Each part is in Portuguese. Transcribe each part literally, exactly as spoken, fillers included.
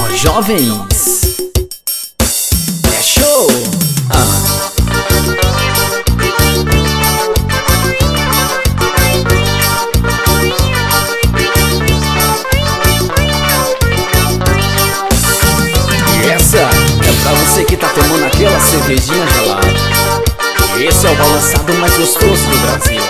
Jovens, é show! Ah. E essa é pra você que tá tomando aquela cervejinha gelada. Esse é o balançado mais gostoso do Brasil.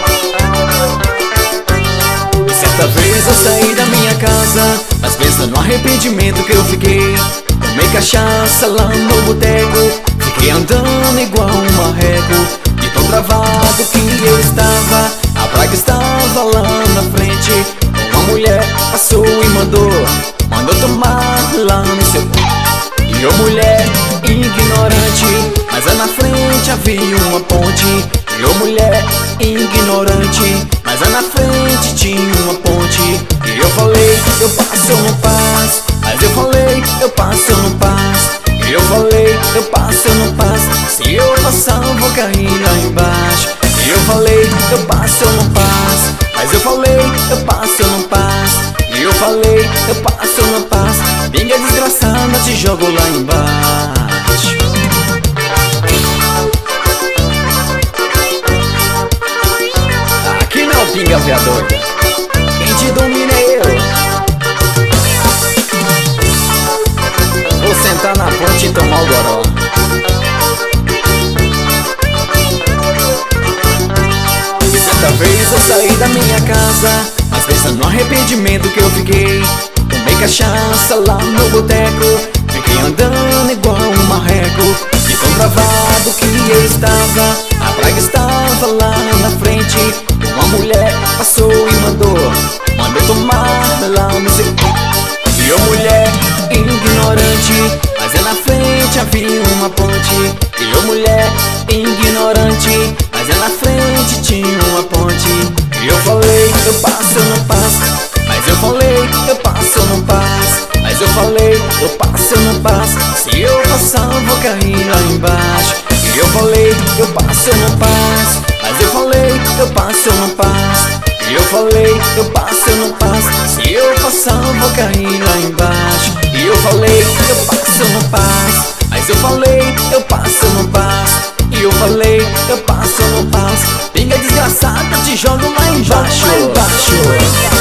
Certa vez eu saí da minha casa, mas pensa no arrependimento que eu fiquei. Tomei cachaça lá no boteco, fiquei andando igual um marreco. De tão travado que eu estava, a praga estava lá na frente. Uma mulher passou e mandou, mandou tomar lá no seu. E eu, mulher ignorante, mas lá na frente havia uma ponte. E eu, mulher ignorante, mas lá na frente tinha uma ponte. E eu falei, eu passo ou não passo? Mas eu falei, eu passo ou não passo? E eu falei, eu passo ou não passo? Se eu passar eu vou cair lá embaixo. E eu falei, eu passo ou não passo? Mas eu falei, eu passo ou não passo? E eu falei, eu passo ou não passo? Pinga desgraçada, te jogo lá embaixo. Aqui não, pinga veadora, quem te domina é eu. Vou sentar na ponte e tomar o goró. E certa vez eu saí da minha casa, mas pensa no arrependimento que eu fiquei. Tomei cachaça lá no boteco, fiquei andando igual um marreco. De tão travado que eu estava, a praga estava lá na frente. Uma mulher passou e mandou, mandou tomar lá no seu. E eu, mulher ignorante, mas é na frente havia uma ponte. E eu, mulher ignorante, mas é na frente tinha uma ponte. E eu falei, eu passo ou não passo? Mas eu falei, eu passo ou não passo? Mas eu falei, eu passo ou não passo? Se eu passar eu vou cair lá embaixo. E eu falei, eu passo ou não passo? Mas eu falei, eu passo ou não passo? E eu falei, eu passo ou não passo? Se eu passar eu vou cair lá embaixo. E eu falei, eu passo ou não passo? Mas eu falei, eu passo ou não passo? E eu falei, eu passo ou não passo? Pinga desgraçada, te jogo lá embaixo, lá embaixo.